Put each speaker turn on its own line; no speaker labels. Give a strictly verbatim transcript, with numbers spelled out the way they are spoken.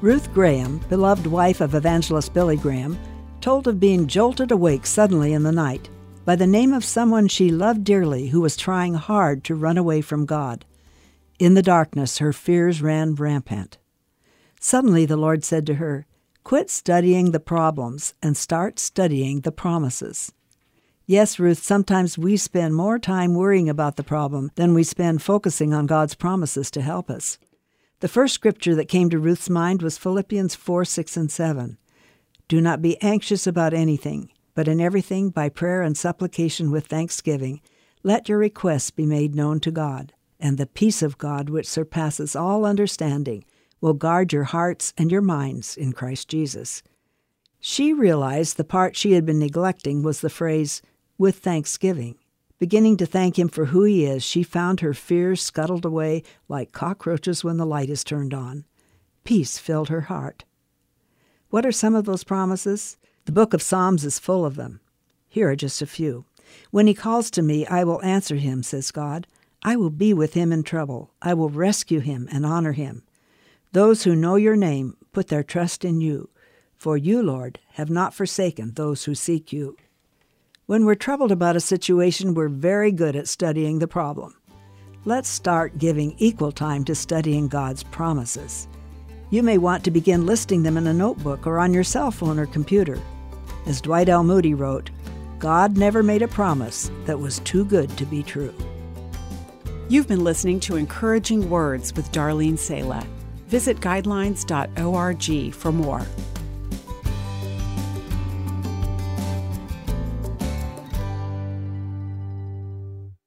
Ruth Graham, beloved wife of evangelist Billy Graham, told of being jolted awake suddenly in the night by the name of someone she loved dearly who was trying hard to run away from God. In the darkness, her fears ran rampant. Suddenly the Lord said to her, "Quit studying the problems and start studying the promises." Yes, Ruth, sometimes we spend more time worrying about the problem than we spend focusing on God's promises to help us. The first scripture that came to Ruth's mind was Philippians four, six, and seven. "Do not be anxious about anything, but in everything by prayer and supplication with thanksgiving, let your requests be made known to God, and the peace of God which surpasses all understanding will guard your hearts and your minds in Christ Jesus." She realized the part she had been neglecting was the phrase, "with thanksgiving." Beginning to thank Him for who He is, she found her fears scuttled away like cockroaches when the light is turned on. Peace filled her heart. What are some of those promises? The book of Psalms is full of them. Here are just a few. "When He calls to me, I will answer Him, says God. I will be with Him in trouble. I will rescue Him and honor Him. Those who know your name put their trust in you, for you, Lord, have not forsaken those who seek you." When we're troubled about a situation, we're very good at studying the problem. Let's start giving equal time to studying God's promises. You may want to begin listing them in a notebook or on your cell phone or computer. As Dwight L. Moody wrote, "God never made a promise that was too good to be true."
You've been listening to Encouraging Words with Darlene Sala. Visit guidelines dot org for more.